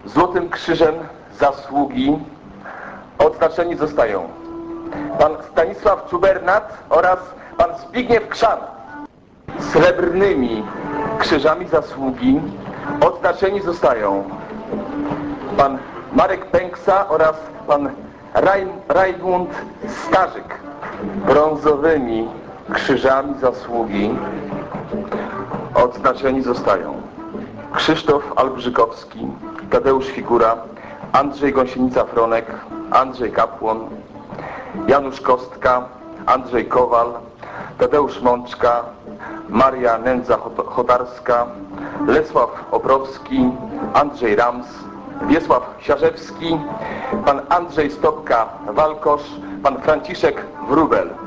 Złotym Krzyżem Zasługi odznaczeni zostają pan Stanisław Czubernat oraz pan Zbigniew Krzan. Srebrnymi Krzyżami Zasługi odznaczeni zostają pan Marek Pęksa oraz pan Rajmund Starzyk. Brązowymi Krzyżami Zasługi odznaczeni zostają Krzysztof Albrzykowski, Tadeusz Figura, Andrzej Gąsienica-Fronek, Andrzej Kapłon, Janusz Kostka, Andrzej Kowal, Tadeusz Mączka, Maria Nędza-Chotarska, Lesław Obrowski, Andrzej Rams, Wiesław Siarzewski, pan Andrzej Stopka-Walkosz, pan Franciszek Wróbel.